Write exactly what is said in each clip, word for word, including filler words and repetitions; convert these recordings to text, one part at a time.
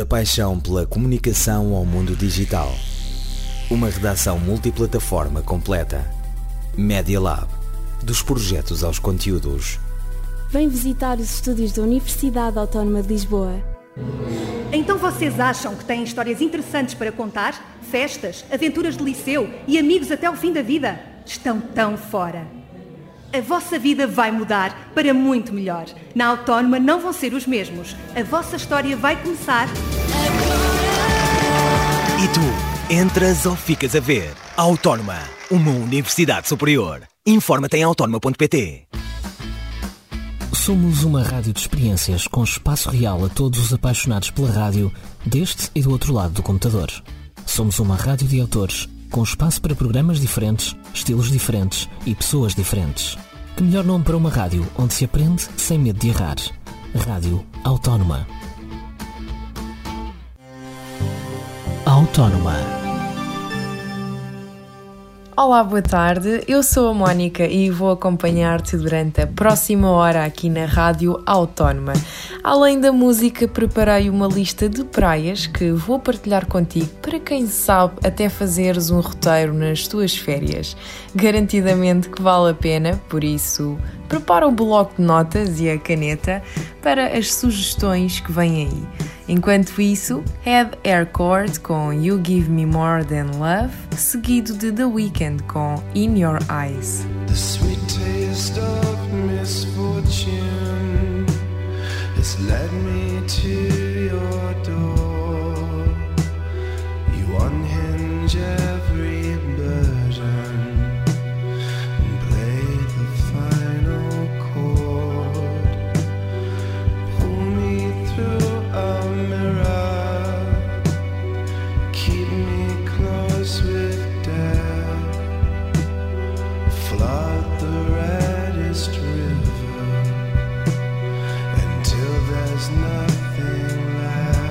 Da paixão pela comunicação ao mundo digital. Uma redação multiplataforma completa. Media Lab. Dos projetos aos conteúdos. Vem visitar os estúdios da Universidade Autónoma de Lisboa. Então vocês acham que têm histórias interessantes para contar? Festas, aventuras de liceu e amigos até o fim da vida? Estão tão fora. A vossa vida vai mudar para muito melhor. Na Autónoma não vão ser os mesmos. A vossa história vai começar... E tu, entras ou ficas a ver? Autónoma, uma universidade superior. Informa-te em autónoma ponto pt. Somos uma rádio de experiências com espaço real a todos os apaixonados pela rádio, deste e do outro lado do computador. Somos uma rádio de autores, com espaço para programas diferentes, estilos diferentes e pessoas diferentes. Que melhor nome para uma rádio onde se aprende sem medo de errar. Rádio Autónoma. Autónoma. Olá, boa tarde. Eu sou a Mónica e vou acompanhar-te durante a próxima hora aqui na Rádio Autónoma. Além da música, preparei uma lista de praias que vou partilhar contigo para quem sabe até fazeres um roteiro nas tuas férias. Garantidamente que vale a pena, por isso prepara o bloco de notas e a caneta para as sugestões que vêm aí. Enquanto isso, Head Aircord com You Give Me More Than Love, seguido de The Weeknd com In Your Eyes. The sweet taste of misfortune has led me to your door. You unhinge every burden and play the final chord. Pull me through a mirror, keep me close with death, flood the reddest river until there's nothing left.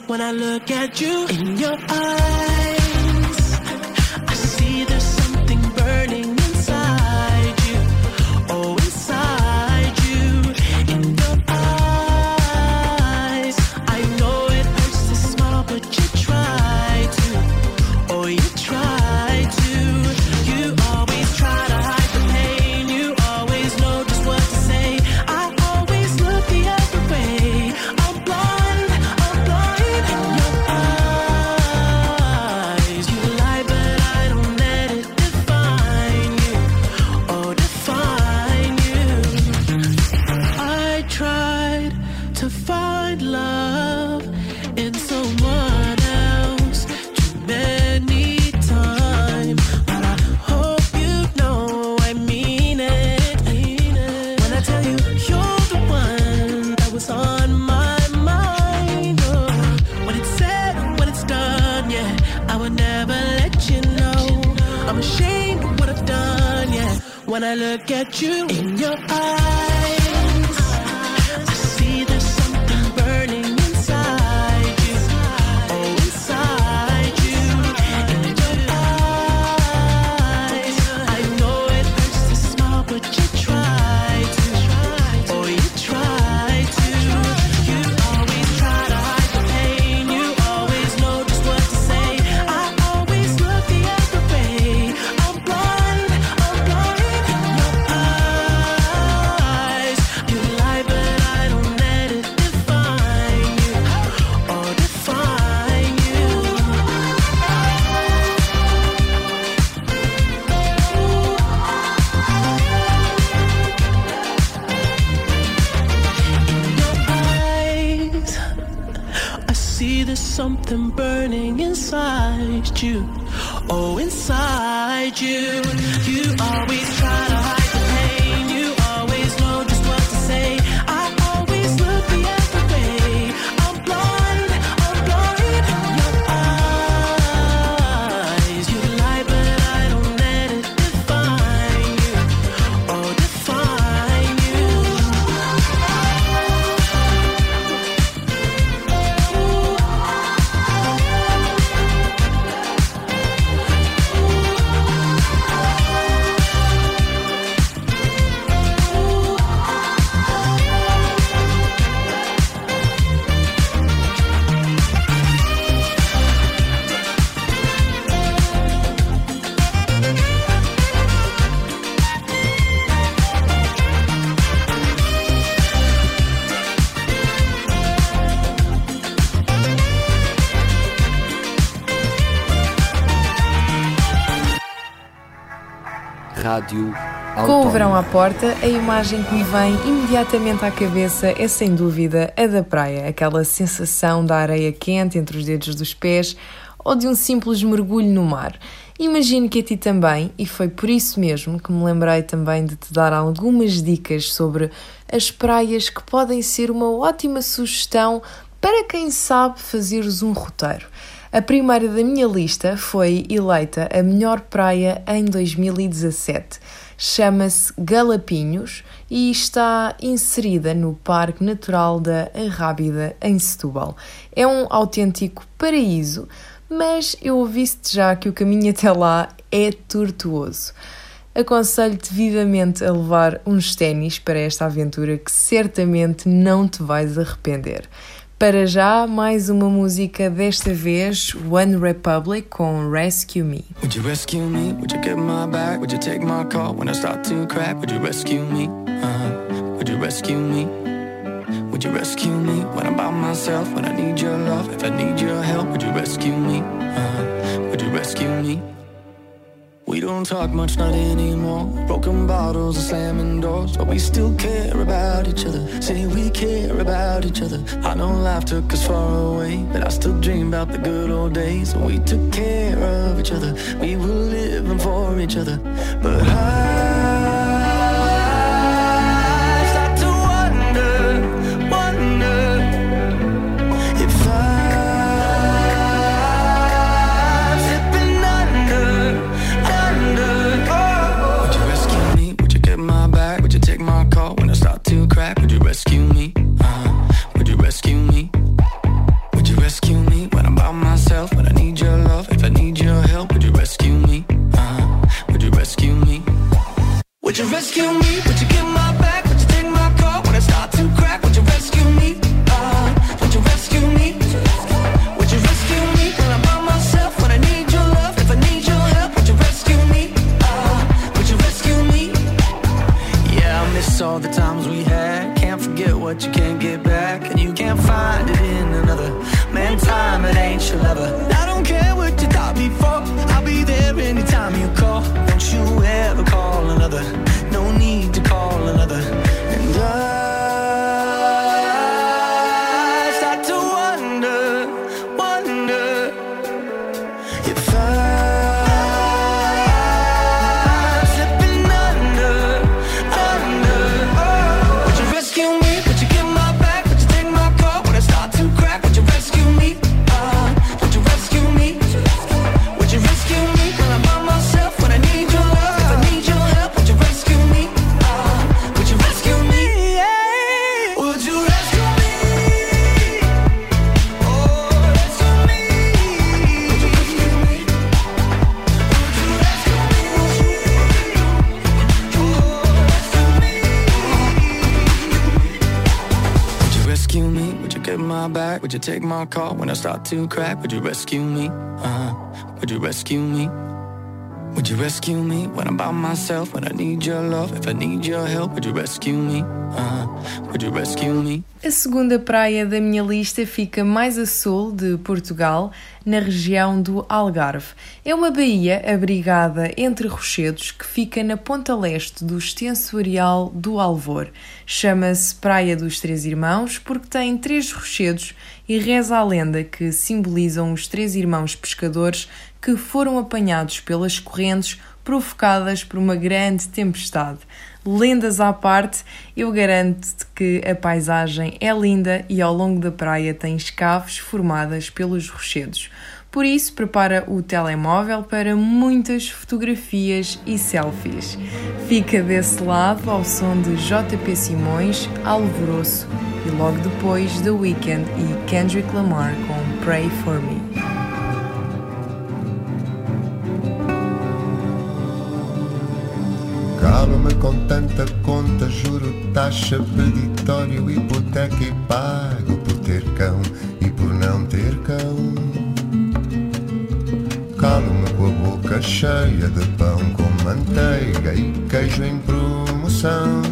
when I look at you. In your eyes, I see there's something burning inside you. Oh, inside you. In your eyes, I know it hurts to smile, but you try to. Oh, you try to. You always try to hide the pain. You always know just what to say. I always look the other way. I'm blind, I'm blind. In your eyes, you lie, but I don't let it define you. Oh, define you. I tried to find love in someone else too many times, but I hope you know I mean it. When I tell you you're the one that was on my mind. Oh, when it's said, when it's done, yeah, I would never let you know. I'm ashamed of what I've done, yeah. When I look at you in your eyes, I see there's something burning inside you. Oh, inside you. In your eyes, I know it hurts to smile, but you try to. Oh, you try to. You always try to hide the pain. You always know just what to say. I always look the other way. I'm blind, I'm blind. In your eyes, you lie, but I don't let it define you. Oh, define you. Eyes, I see there's something burning inside you. Oh, inside you. You always try to hide the pain. You always know just what to say. I always look the other way. I'm blind, I'm blind. In your eyes, you lie, but I don't let it define you. Oh, define you. Rádio Com o verão à Autónoma. porta, a imagem que me vem imediatamente à cabeça é sem dúvida a da praia, aquela sensação da areia quente entre os dedos dos pés ou de um simples mergulho no mar. Imagino que a ti também, e foi por isso mesmo que me lembrei também de te dar algumas dicas sobre as praias que podem ser uma ótima sugestão para quem sabe fazeres um roteiro. A primeira da minha lista foi eleita a melhor praia em dois mil e dezassete. Chama-se Galapinhos e está inserida no Parque Natural da Arrábida, em Setúbal. É um autêntico paraíso, mas eu aviso-te já que o caminho até lá é tortuoso. Aconselho-te vivamente a levar uns ténis para esta aventura que certamente não te vais arrepender. Para já, mais uma música, desta vez One Republic com Rescue Me. Would you rescue me? Would you get my back? Would you take my call when I start to crack? Would you rescue me? Uh-huh. Would you rescue me? Would you rescue me when I'm by myself? When I need your love, if I need your help, would you rescue me? Uh-huh. Would you rescue me? We don't talk much, not anymore. Broken bottles and slamming doors, but we still care about each other. Say we care about each other. I know life took us far away, but I still dream about the good old days when we took care of each other. We were living for each other. But I start to wonder, wonder if I'm slipping under, under. Oh. Would you rescue me? Would you get my back? Would you take my call when I start to crack? Would you rescue me? Uh-huh. Would you rescue me? Would you rescue me? it back, and you can't find it in another. Man, time, it ain't your lover. I don't care what you thought before, I'll be there anytime you call. Don't you ever call another, no need to call another. And I start to wonder, wonder if I'm slipping under, under. Would you rescue me? Would you get my back? Would you take my call when I start to crack? Would you rescue me? Uh, would you rescue me? Would you rescue me when I'm by myself? When I need your love, if I need your help, would you rescue me? Uh, would you rescue me? Yeah. Would you rescue me? Oh, rescue me. Would you rescue me? Would you rescue me? Oh, rescue me. Would you rescue me? Would you get my back? Would you take my call when I start to crack? Would you rescue me? Uh, would you rescue me? Would you rescue me when I'm by myself? When I need your love, if I need your help, would you rescue me? Uh, would you rescue me? A segunda praia da minha lista fica mais a sul de Portugal, na região do Algarve. É uma baía abrigada entre rochedos que fica na ponta leste do extenso areal do Alvor. Chama-se Praia dos Três Irmãos porque tem três rochedos e reza a lenda que simbolizam os três irmãos pescadores que foram apanhados pelas correntes provocadas por uma grande tempestade. Lendas à parte, eu garanto-te que a paisagem é linda e ao longo da praia tem escavos formadas pelos rochedos. Por isso, prepara o telemóvel para muitas fotografias e selfies. Fica desse lado ao som de J P Simões, Alvoroço e logo depois The Weeknd e Kendrick Lamar com Pray For Me. Calo-me com tanta conta, juro, taxa, peditório, hipoteca e pago por ter cão e por não ter cão. Calo-me com a boca cheia de pão com manteiga e queijo em promoção.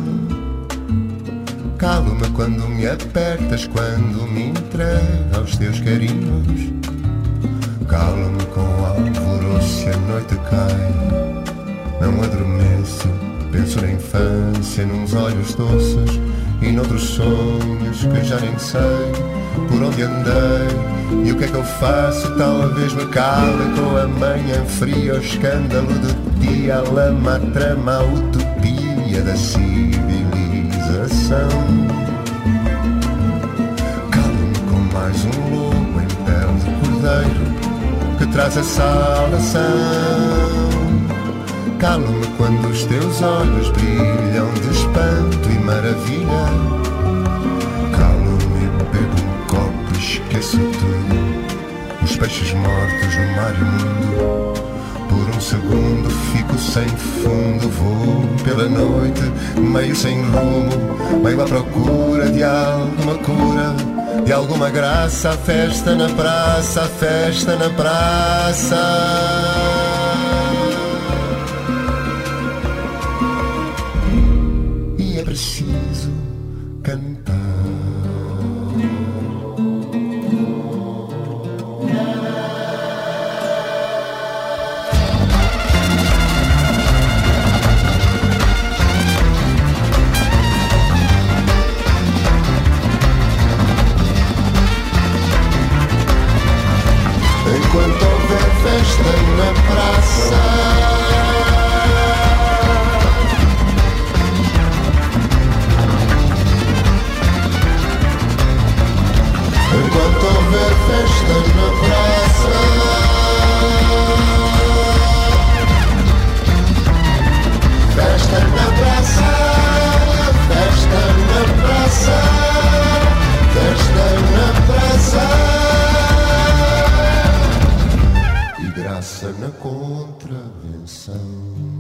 Calo-me quando me apertas, quando me entrega aos teus carinhos. Calo-me com alvoroço e a noite cai. Não adormeço, penso na infância, nos olhos doces e noutros sonhos que já nem sei por onde andei e o que é que eu faço. Talvez me cale com a manhã fria, o escândalo do dia, a lama, a trama, a utopia da civilização. Calo-me com mais um lobo em pele de cordeiro que traz a saudação. Calo-me quando os teus olhos brilham de espanto e maravilha. Calo-me, bebo um copo e esqueço tudo. Os peixes mortos no mar imundo. Por um segundo fico sem fundo. Vou pela noite, meio sem rumo, meio à procura de alguma cura, de alguma graça. A festa na praça, a festa na praça. Preciso cantar. Enquanto houver festa na praça, enquanto houver festa na praça, festa na praça, festa na praça, festa na praça e graça na contravenção.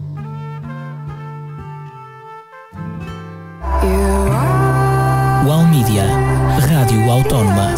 Wow Media, Rádio Autónoma.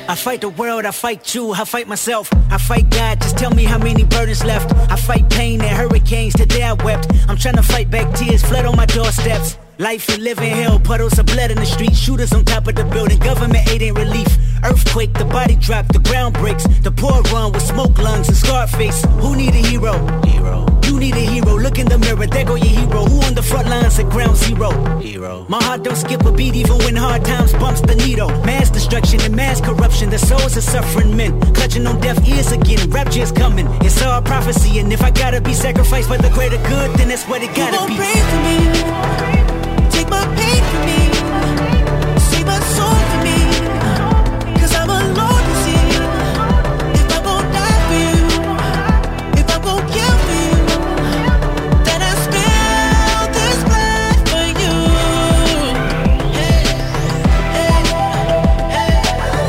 I fight the world, I fight you, I fight myself, I fight God, just tell me how many burdens left. I fight pain and hurricanes, today I wept. I'm trying to fight back tears, flood on my doorsteps. Life and living hell, puddles of blood in the street, shooters on top of the building, government aid ain't relief. Earthquake, the body drop, the ground breaks, the poor run with smoke lungs and scarred face. Who need a hero? Hero. You need a hero, look in the mirror, there go your hero. Who on the front lines at ground zero? Hero. My heart don't skip a beat even when hard times bumps the needle. Mass destruction and mass corruption, the souls of suffering men clutching on deaf ears again, rapture is coming. It's all prophecy, and if I gotta be sacrificed for the greater good, then that's what it gotta you be. Pray for me, take my pain for me, save my soul for me, cause I'm alone to see. If I won't die for you, if I won't kill for you, then I spill this blood for you. Hey, hey, hey,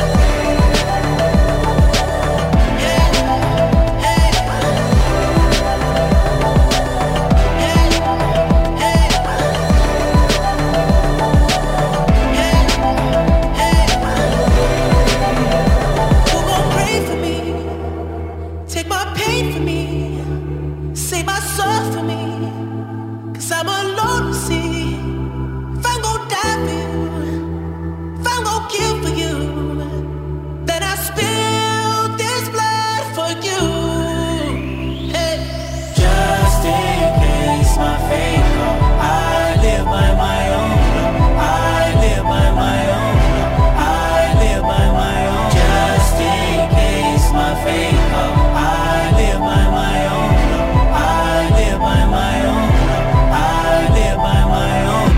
who gon' pray for me? Take my pain for me, save my soul for me, cause I'm alone to see. If I'm gon' die for you, if I'm gon' kill for you, then I spill this blood for you. Hey. Just in case my fate come, I live by my own law. I live by my own law. I live by my own. Just in case my fate come, I live by my own law. I live by my own law. I live by my own.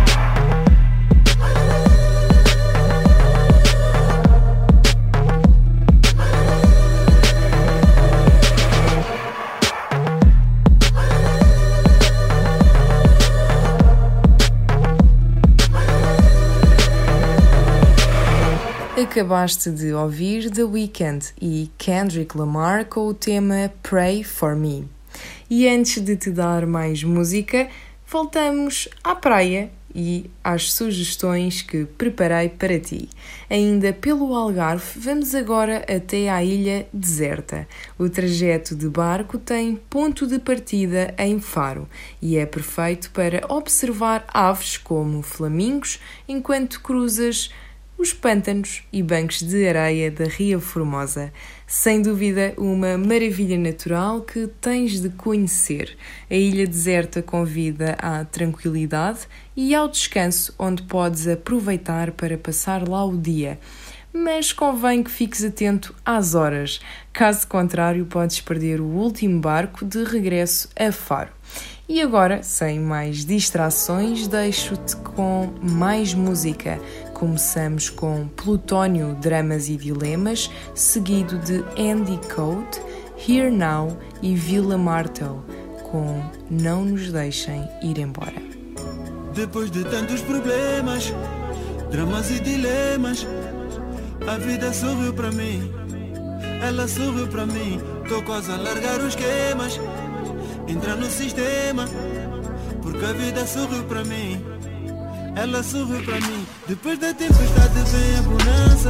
Acabaste de ouvir The Weeknd e Kendrick Lamar com o tema Pray For Me. E antes de te dar mais música, voltamos à praia e às sugestões que preparei para ti. Ainda pelo Algarve, vamos agora até à ilha deserta. O trajeto de barco tem ponto de partida em Faro e é perfeito para observar aves como flamingos enquanto cruzas os pântanos e bancos de areia da Ria Formosa. Sem dúvida, uma maravilha natural que tens de conhecer. A ilha deserta convida à tranquilidade e ao descanso, onde podes aproveitar para passar lá o dia. Mas convém que fiques atento às horas. Caso contrário, podes perder o último barco de regresso a Faro. E agora, sem mais distrações, deixo-te com mais música. Começamos com Plutónio, Dramas e Dilemas, seguido de Andy Code, Here Now e Vila Martel, com Não Nos Deixem Ir Embora. Depois de tantos problemas, dramas e dilemas, a vida sorriu pra mim, ela sorriu pra mim. Tô quase a largar os esquemas, entrar no sistema, porque a vida sorriu pra mim, ela sorriu pra mim. Depois da tempestade vem a bonança.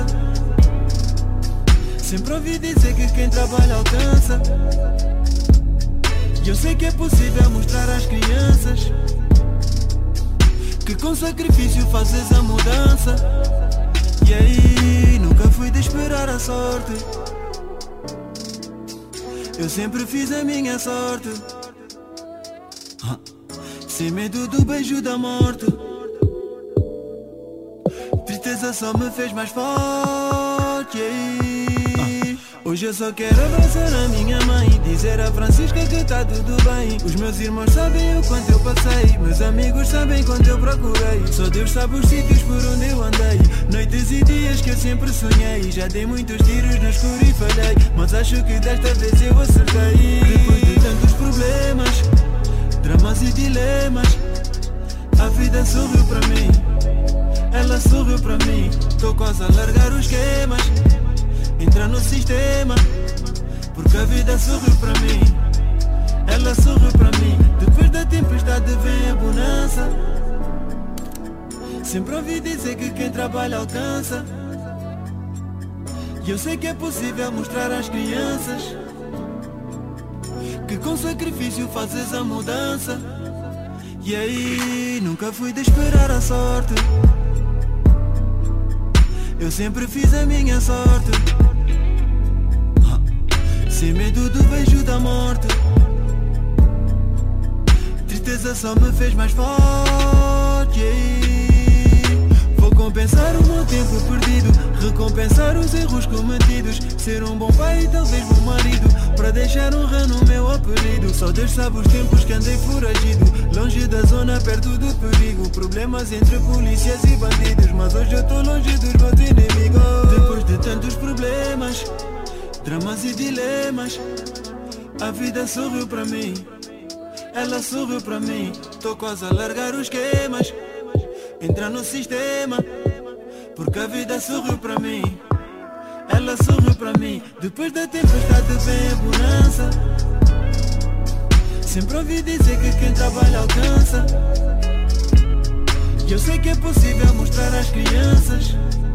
Sempre ouvi dizer que quem trabalha alcança. E eu sei que é possível mostrar às crianças que com sacrifício fazes a mudança. E aí, nunca fui de esperar a sorte. Eu sempre fiz a minha sorte, sem medo do beijo da morte. Tristeza só me fez mais forte. Yeah. Hoje eu só quero abraçar a minha mãe, dizer a Francisca que tá tudo bem. Os meus irmãos sabem o quanto eu passei, meus amigos sabem quanto eu procurei. Só Deus sabe os sítios por onde eu andei, noites e dias que eu sempre sonhei. Já dei muitos tiros no escuro e falhei, mas acho que desta vez eu acertei. Depois de tantos problemas, dramas e dilemas, a vida sorriu pra mim, ela sorriu pra mim. Tô quase a largar os esquemas, entrar no sistema, porque a vida sorriu pra mim, ela sorriu pra mim. Depois da tempestade vem a bonança. Sempre ouvi dizer que quem trabalha alcança. E eu sei que é possível mostrar às crianças que com sacrifício fazes a mudança. E aí, nunca fui de esperar a sorte. Eu sempre fiz a minha sorte, sem medo do beijo da morte. Tristeza só me fez mais forte. E aí, vou compensar o meu tempo perdido, recompensar os erros cometidos, ser um bom pai e talvez bom marido, para deixar honra no meu apelido. Só Deus sabe os tempos que andei foragido, longe da zona, perto do perigo, problemas entre polícias e bandidos, mas hoje eu tô longe dos meus inimigos. Depois de tantos problemas, dramas e dilemas, a vida sorriu pra mim, ela sorriu pra mim. Tô quase a largar os esquemas, entrar no sistema, porque a vida sorriu pra mim, ela sorriu pra mim. Depois da tempestade vem a bonança. Sempre ouvi dizer que quem trabalha alcança. E eu sei que é possível mostrar às crianças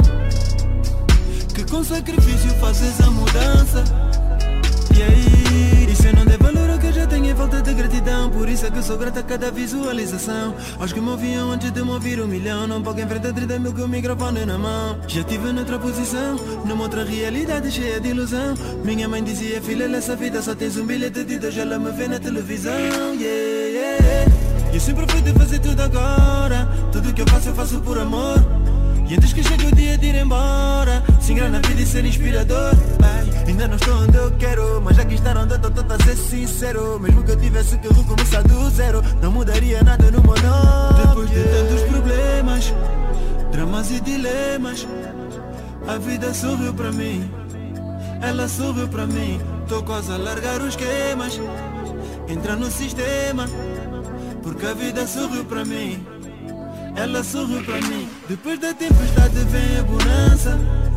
que com sacrifício fazes a mudança. E aí, isso eu não dei valor ao que eu já tenho em falta de gratidão. Por isso é que sou grata a cada visualização. Aos que me ouviam antes de me ouvir um milhão, não pouco enfrentar trinta mil com o microfone na mão. Já estive noutra posição, numa outra realidade cheia de ilusão. Minha mãe dizia, filha, nessa vida só tens um bilhete de Deus, ela me vê na televisão. Yeah, yeah. Eu sempre fui de fazer tudo agora, tudo que eu faço eu faço por amor. E antes que chegue o dia de ir embora, sem grana na vida e ser inspirador. Ai, ainda não estou onde eu quero, mas já que estar onde eu tô, tô, a ser sincero. Mesmo que eu tivesse que recomeçar do zero, não mudaria nada no meu nome. Depois de tantos problemas, dramas e dilemas, a vida sorriu pra mim, ela sorriu pra mim. Tô quase a largar os esquemas, entrar no sistema, porque a vida sorriu pra mim, ela sorriu pra mim. Depois da tempestade vem a bonança.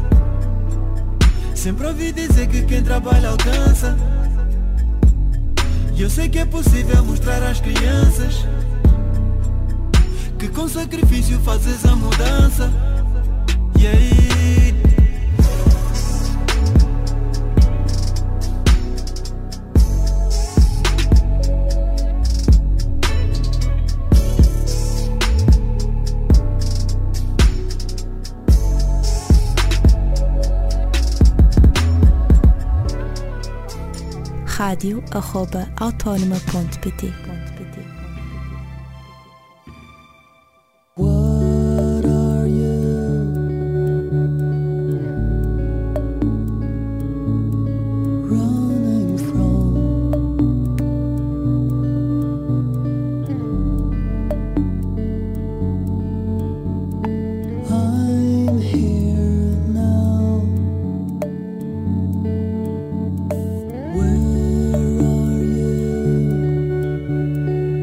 Sempre ouvi dizer que quem trabalha alcança. E eu sei que é possível mostrar às crianças que com sacrifício fazes a mudança. E aí, rádio arroba autónoma ponto pt. Where are you?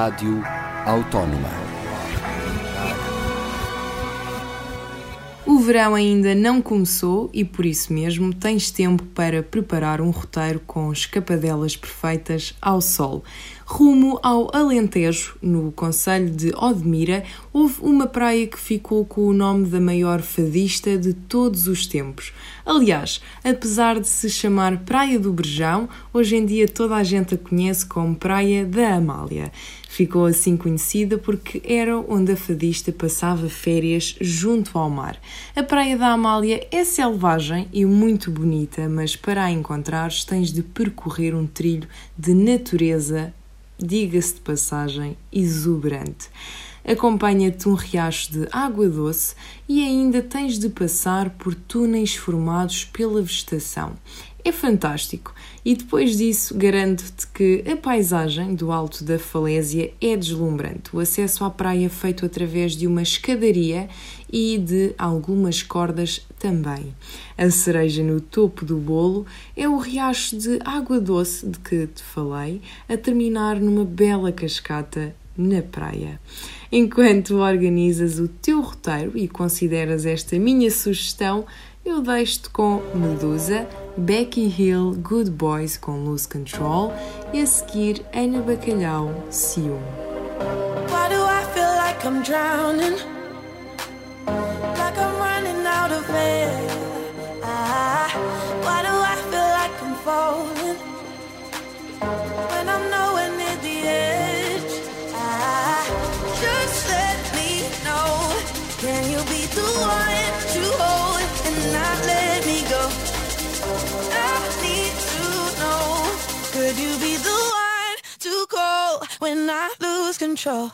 Rádio Autónoma. O verão ainda não começou e por isso mesmo tens tempo para preparar um roteiro com escapadelas perfeitas ao sol. Rumo ao Alentejo, no concelho de Odmira, houve uma praia que ficou com o nome da maior fadista de todos os tempos. Aliás, apesar de se chamar Praia do Brejão, hoje em dia toda a gente a conhece como Praia da Amália. Ficou assim conhecida porque era onde a fadista passava férias junto ao mar. A Praia da Amália é selvagem e muito bonita, mas para a encontrares tens de percorrer um trilho de natureza, diga-se de passagem, exuberante. Acompanha-te um riacho de água doce e ainda tens de passar por túneis formados pela vegetação. É fantástico e depois disso garanto-te que a paisagem do Alto da Falésia é deslumbrante. O acesso à praia é feito através de uma escadaria e de algumas cordas também. A cereja no topo do bolo é o riacho de água doce de que te falei, a terminar numa bela cascata na praia. Enquanto organizas o teu roteiro e consideras esta minha sugestão, eu deixo-te com Medusa, Becky Hill, Good Boys com Lose Control e a seguir Ana Bacalhau, Ciúme. Why do I feel like I'm drowning? Like I'm running out of air. Ah, why do I feel like I'm falling? When I'm nowhere near the edge. Ah, just let me know. Can you be the one to hold and not let me go? I need to know. Could you be the one to call when I lose control?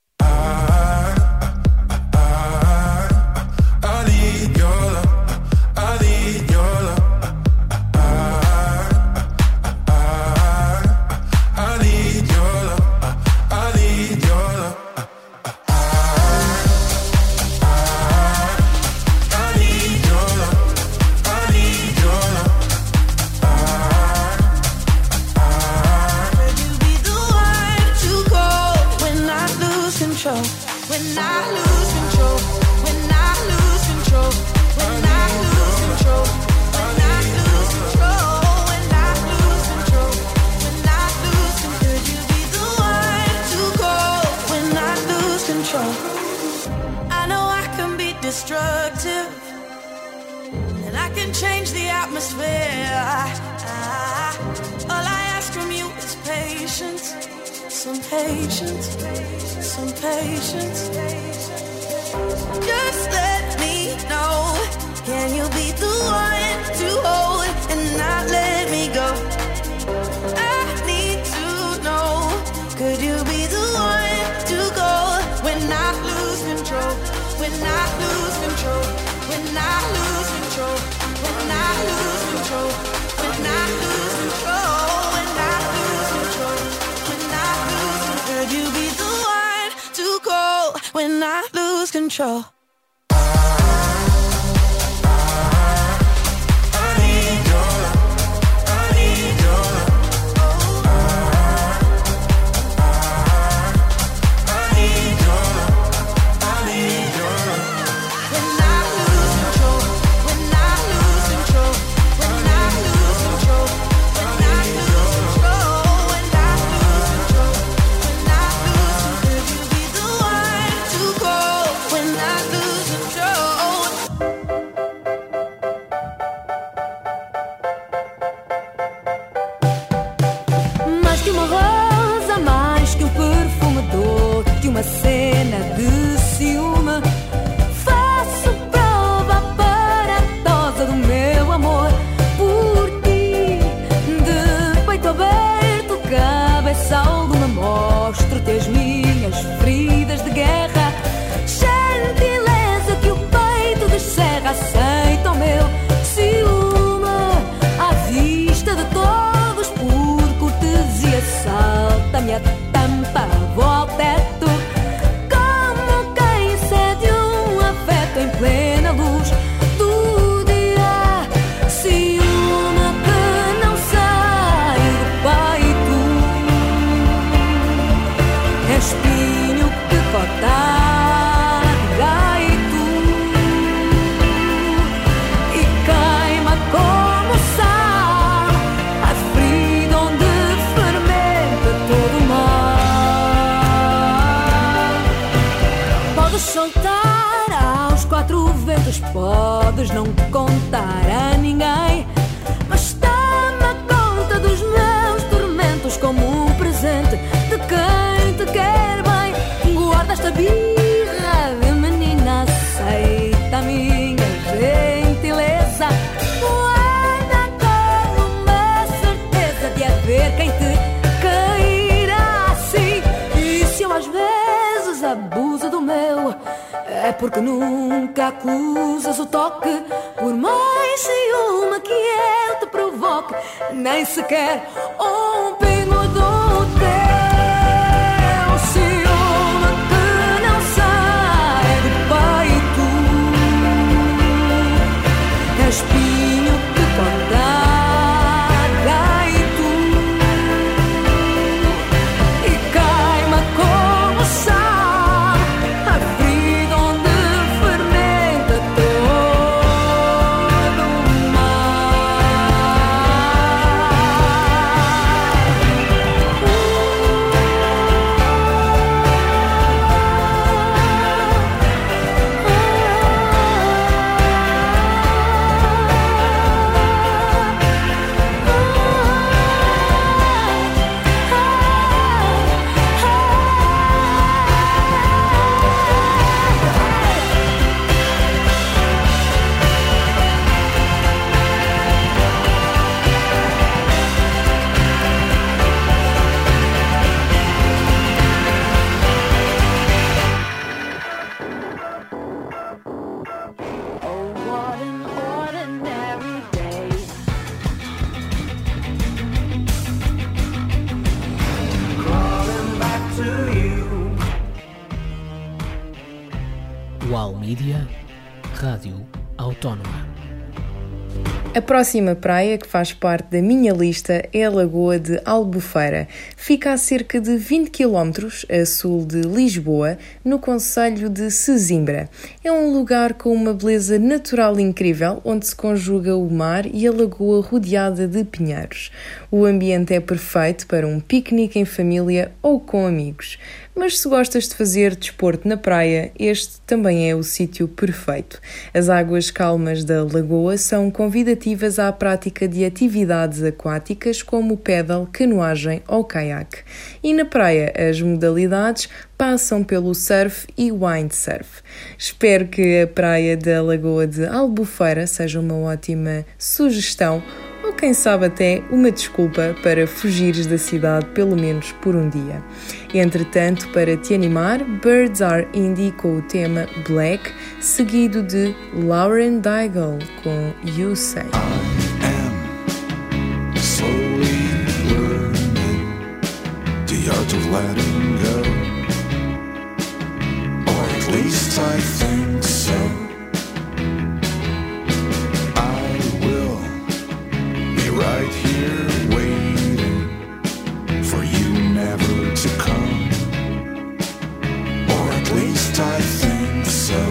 Destructive, and I can change the atmosphere. Ah, all I ask from you is patience, some patience, some patience. Just let me know. Can you be the one to hold and not let me go? I need to know. Could you be the one to go when I lose control? When I lose control, when I lose control, when I lose control, when I lose control, when I lose control, when I lose control. Could you be the one to call when I lose control? When I podes não contar a ninguém, mas toma conta dos meus tormentos como um presente de quem te quer bem. Guarda esta birra de menina, aceita a minha gentileza. Guarda com uma certeza de haver quem te cairá assim. E se eu às vezes abuso do meu, é porque nunca acusas o toque. Por mais ciúme que eu te provoque, nem sequer um pingo do teu ciúme que não sai do peito. É espinho que corta gaito e queima como sal a ferida onde fermenta todo o mal. Uau Mídia, Rádio Autónoma. A próxima praia que faz parte da minha lista é a Lagoa de Albufeira. Fica a cerca de vinte quilómetros a sul de Lisboa, no concelho de Sesimbra. É um lugar com uma beleza natural incrível, onde se conjuga o mar e a lagoa rodeada de pinheiros. O ambiente é perfeito para um piquenique em família ou com amigos. Mas se gostas de fazer desporto na praia, este também é o sítio perfeito. As águas calmas da lagoa são convidativas à prática de atividades aquáticas como paddle, canoagem ou caiaque. E na praia as modalidades passam pelo surf e windsurf. Espero que a praia da Lagoa de Albufeira seja uma ótima sugestão, ou quem sabe até uma desculpa para fugires da cidade pelo menos por um dia. Entretanto, para te animar, Birds Are Indie com o tema Black, seguido de Lauren Daigle com You Say. Slowly learning the art of letting go, or at least I think so. I will be right here waiting for you never to come, or at least I think so.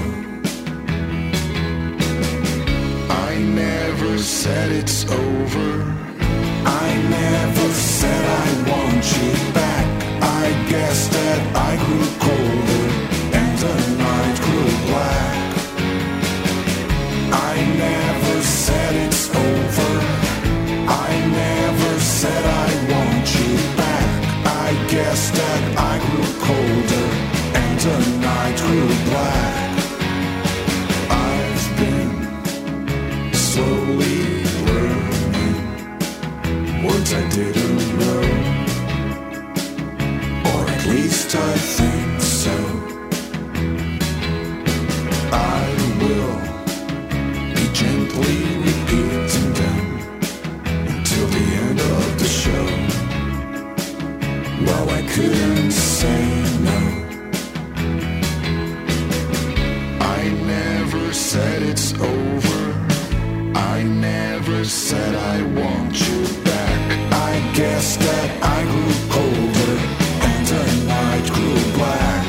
I never said it's over, I never said I want you back. I guess that I grew colder and the night grew black. I never said it's over, I never said I want you back. I guess that I grew colder and the night grew black. I've been slowly learning words I didn't know, or at least I think so. I will be gently repeating them until the end of the show. Well, I couldn't say no. I never said it's over, I never said I want you back. I guess that I grew colder and the night grew black.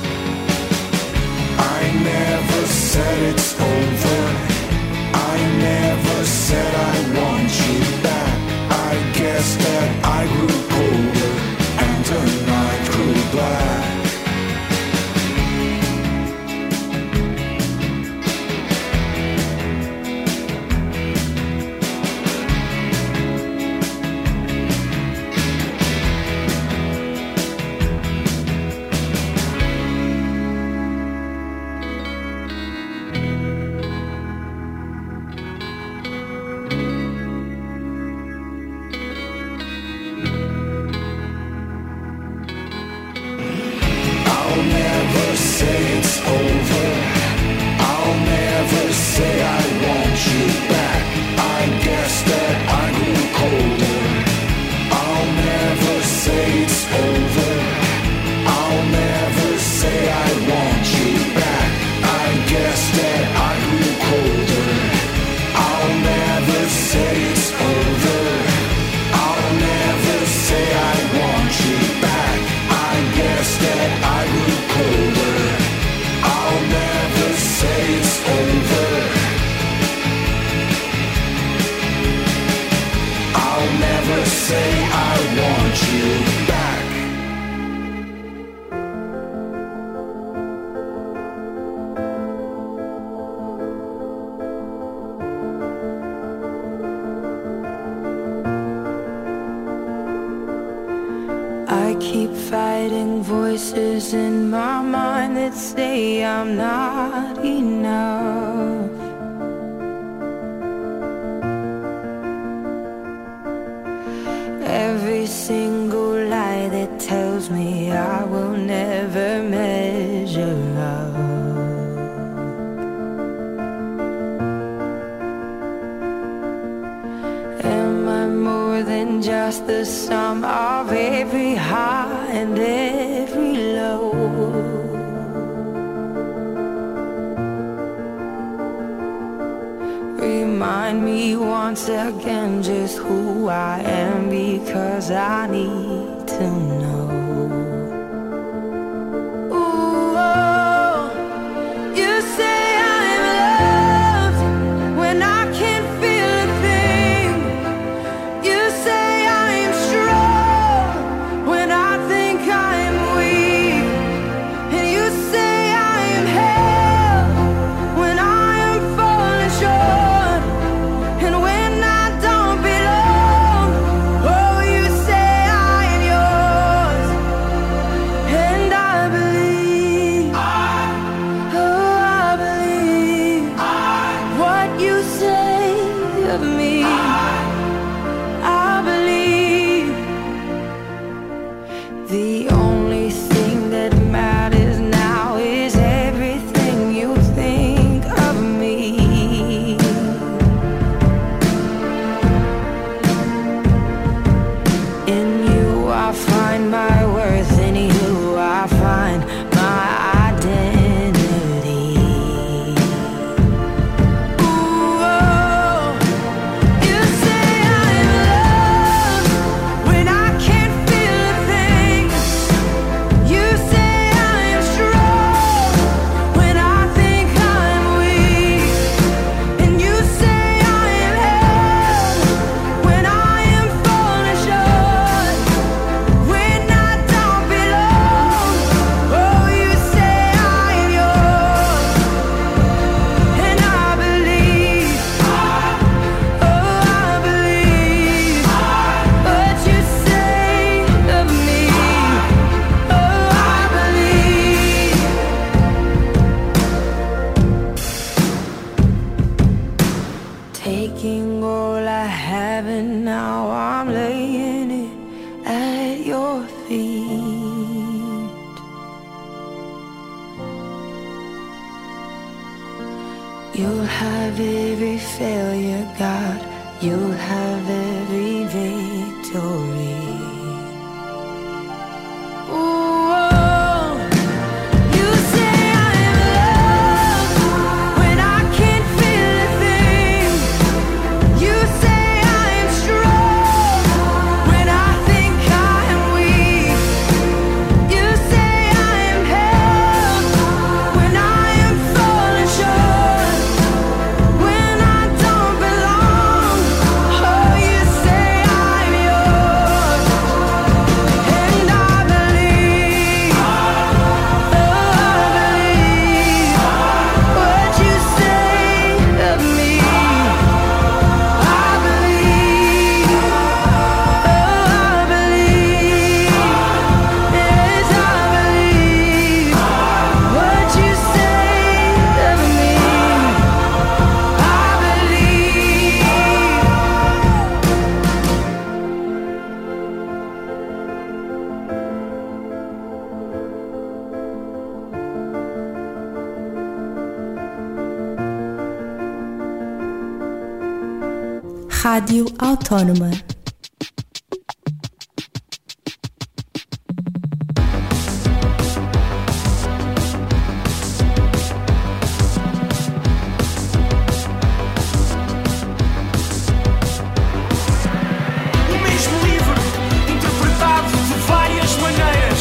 I never said it's over, I never said I want you back. I guess that I grew colder and the night grew black. I keep fighting voices in my mind that say I'm not enough. Every single lie that tells me I will never measure up. Am I more than just the sum of every high and every low? Remind me once again just who I am, because I need to know. Ooh, oh, you say I'm loved when I can't feel a thing. You say I'm strong when I think I'm weak. And you say I am held when I am falling short. And when I don't belong, oh, you say I am yours. And I believe, oh, I believe what you say of me. I believe the only thing that matters now is everything you think of me. In you I find my worth, in you I find my identity. Ooh, oh, you say I'm loved when I can't feel a thing. You say I'm strong when I think I'm weak. And you say I am held when I am falling short. When I don't belong, oh, you say I am yours. And I believe, oh, I believe what you say of me. Oh, I believe. Taking all I have and now I'm laying it at your feet. You'll have every failure, God. You'll have every victory. Ooh, oh, you say I'm loved when I can't feel a thing. You say I'm strong when I think I'm weak. You say I'm held when I am falling short. When I don't belong, oh, you say I'm yours. And I believe, oh, I believe what you say of me. I believe, oh, I believe, yes, I believe what you say of me. I believe. Rádio Autónoma. O mesmo livro, interpretado de várias maneiras.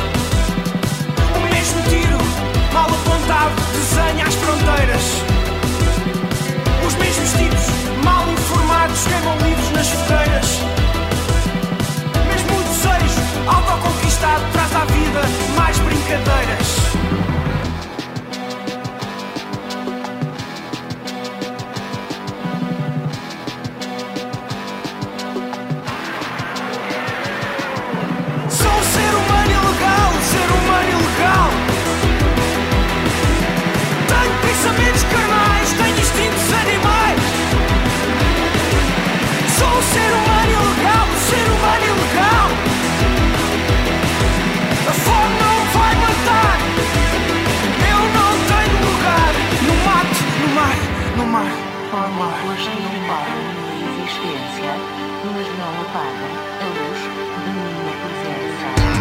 O mesmo tiro, mal apontado, desenha as fronteiras. Os mesmos tipos, mal informados, queimam livros nas fedeiras. mar, ó mar. Luz que não param na existência, mas não apagam a luz da minha presença.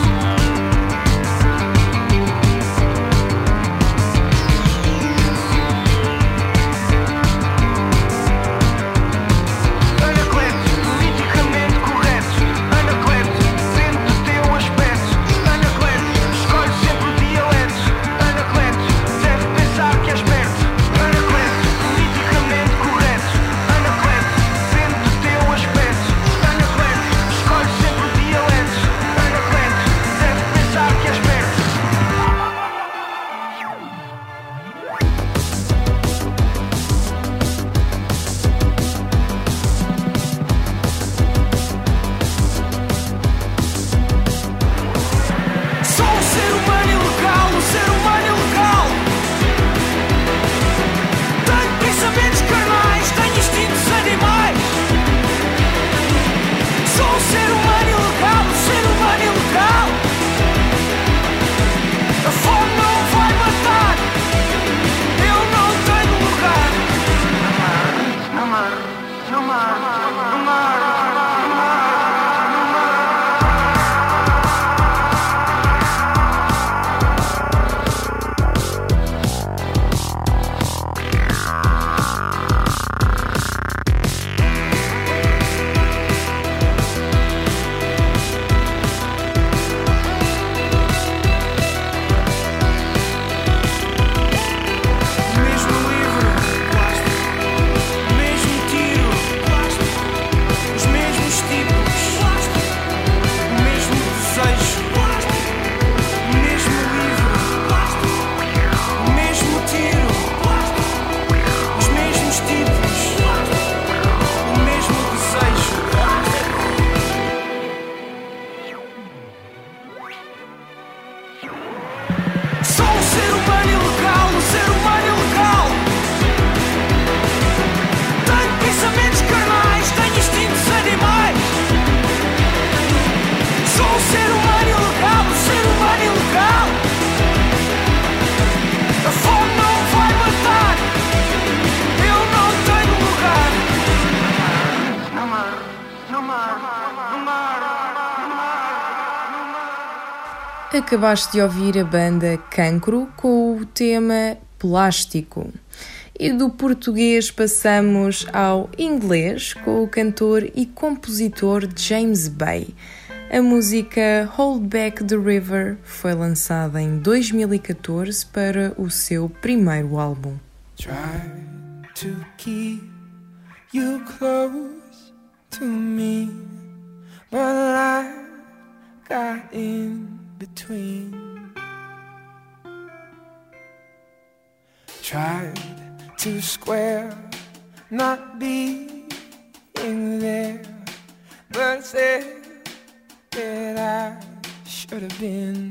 Acabaste de ouvir a banda Cancro com o tema Plástico. E do português passamos ao inglês com o cantor e compositor James Bay. A música Hold Back the River foi lançada em dois mil e catorze para o seu primeiro álbum. Try to keep you close to me, but I got in between. Tried to square not being there, but said that I should have been.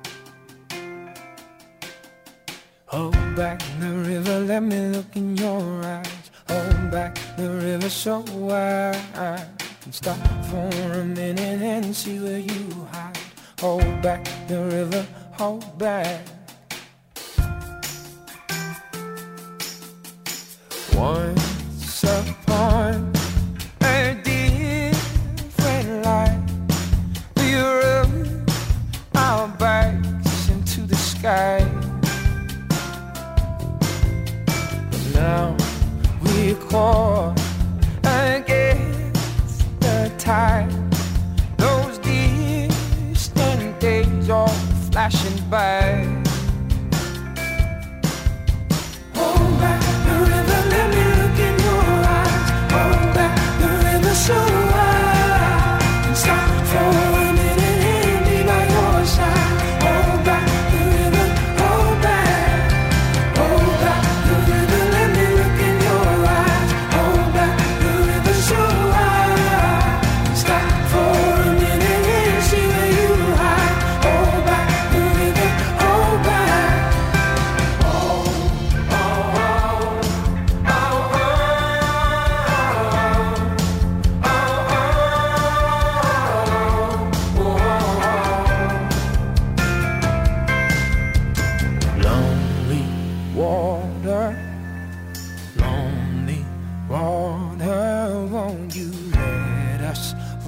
Hold back the river, let me look in your eyes. Hold back the river so I can stop for a minute and see where you hide. Hold back the river, hold back. Once upon a different life, we rode our bikes into the sky. But now we're caught against the tide. Those distant days are flashing by. Hold back the river, let me look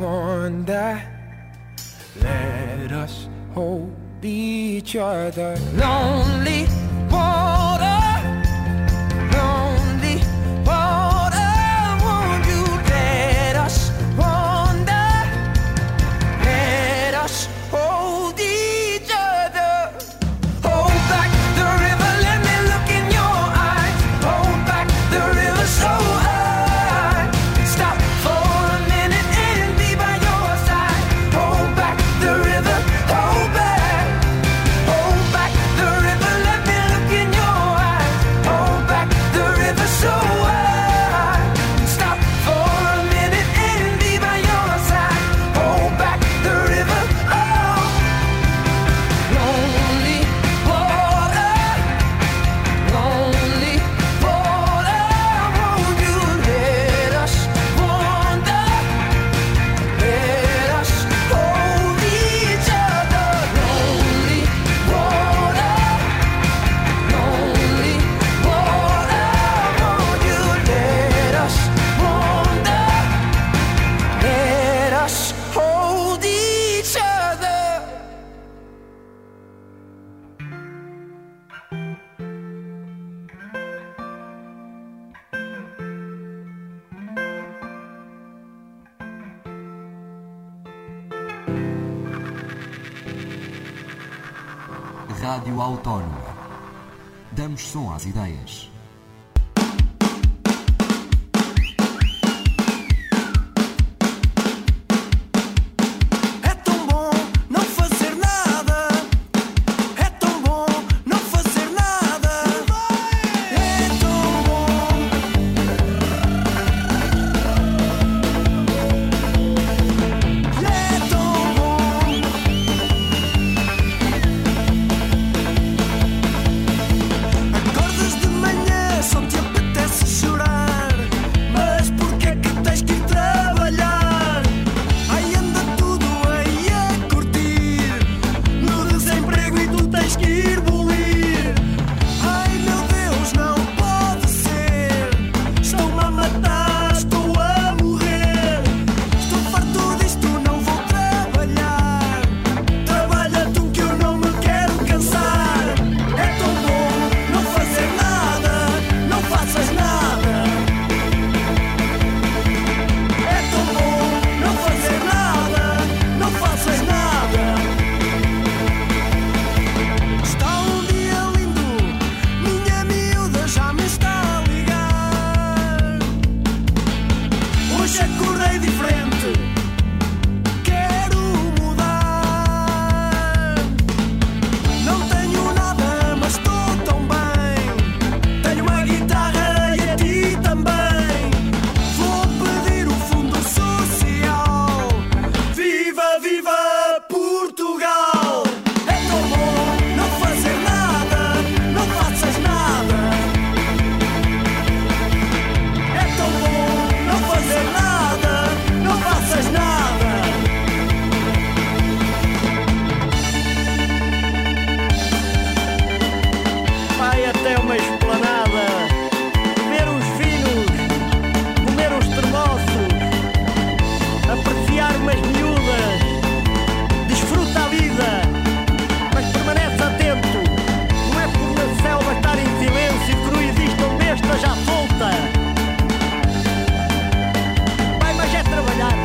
wonder. Let us hold each other. Lonely water, lonely water, won't you let us wander? Let us hold each other. Hold back the river, let me look in your eyes. Hold back the river so high. Stop for a minute and be by your side. Hold back the river, hold back. Hold back the river, let me look in your eyes. Hold back the river so high. Stop for a minute and be by your side. Hold back the river, oh. Lonely water, lonely water, won't you let us wander? Let us hold each other. Lonely water, lonely water, won't you let us wander? Let us hold each other. Rádio Autónoma. Damos som às ideias. É tão bom não fazer nada. É tão bom não fazer nada. É tão bom. É tão bom. Acordas de manhã, só te apetece chorar. Mas porquê é que tens que ir trabalhar? Ai, anda tudo aí a curtir. No desemprego e tu tens que ir bolir. Ai, meu Deus, não pode ser. Estou-me a matar, estou a morrer. Estou farto disto, não vou trabalhar. Trabalha tu que eu não me quero cansar. É tão bom não fazer nada. Não faças nada. É tão bom não fazer nada. Não faças nada. Está um dia lindo, minha miúda já me está a ligar. Hoje acordei diferente, quero mudar. Não tenho nada, mas estou tão bem. Tenho uma guitarra e a ti também. Vou pedir o fundo social. Viva, viva Portugal! É tão bom não fazer nada. Não faças nada. É tão bom não fazer nada. Não faças nada. Vai até uma esplanada, ver os vinhos, comer os termossos, apreciar umas miúdas, desfruta a vida, mas permanece atento. Não é por na selva estar em silêncio que não existe uma besta já solta. Vai, mas é trabalhar.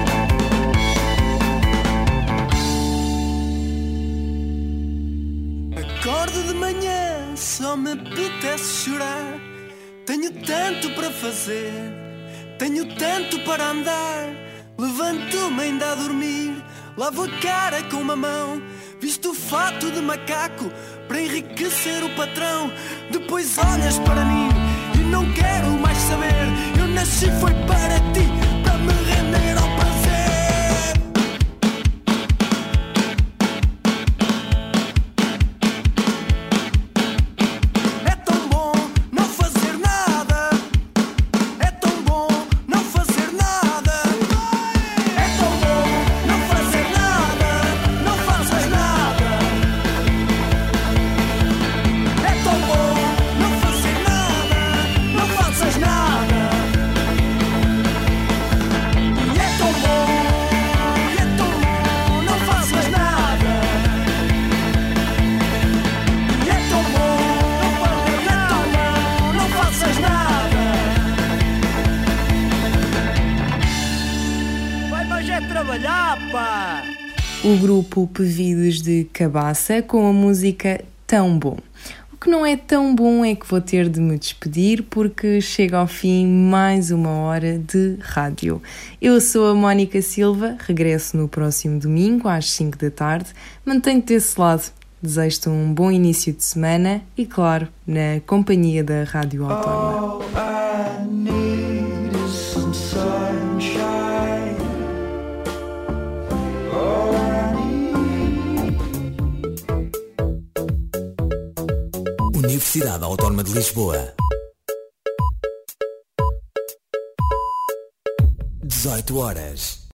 Acordo de manhã, só me apetece chorar. Tenho tanto para fazer, tenho tanto para andar. Levanto-me ainda a dormir, lavo a cara com uma mão, visto o fato de macaco para enriquecer o patrão. Depois olhas para mim e não quero mais saber. Eu nasci foi para ti, para me render ao prazer. É tão bom não fazer nada. É tão bom não fazer nada. É tão bom não fazer nada. Não faças nada. É tão bom não fazer nada. Não faças nada. é trabalhar, pá! O grupo Pevides de Cabaça com a música Tão Bom. O que não é tão bom é que vou ter de me despedir porque chega ao fim mais uma hora de rádio. Eu sou a Mónica Silva, regresso no próximo domingo às cinco da tarde. Mantenho-te desse lado. Desejo-te um bom início de semana e, claro, na companhia da Rádio Autónoma. Universidade Autónoma de Lisboa. dezoito horas.